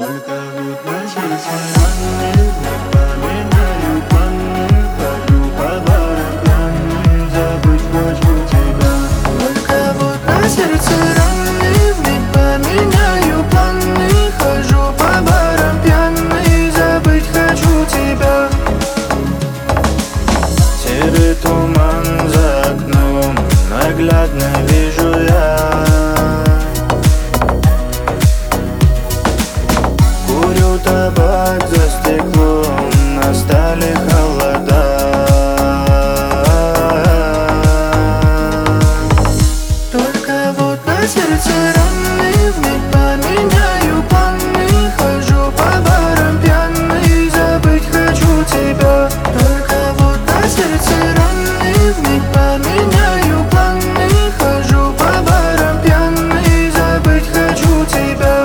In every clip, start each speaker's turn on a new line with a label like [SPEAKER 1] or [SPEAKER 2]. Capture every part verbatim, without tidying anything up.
[SPEAKER 1] Только вот на сердце раны не поменяю планы. Хожу по барам пьяный, забыть хочу тебя.
[SPEAKER 2] Только вот на сердце раны не поменяю планы. Хожу по барам пьяный, забыть хочу тебя.
[SPEAKER 1] Серый туман за окном, наглядно вижу я. Курю табак за стеклом, настали холода.
[SPEAKER 2] Только вот на сердце раны не поменяю планы. Хожу по барам пьяный, забыть хочу тебя. Только вот на сердце раны не поменяю планы. Хожу по барам пьяный, забыть хочу тебя.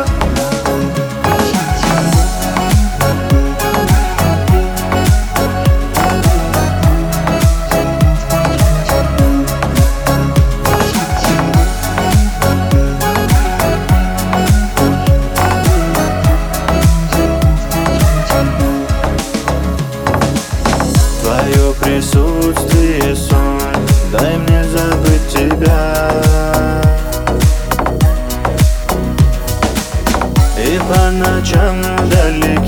[SPEAKER 1] Твое присутствие сон, дай мне забыть тебя. И по ночам вдалеке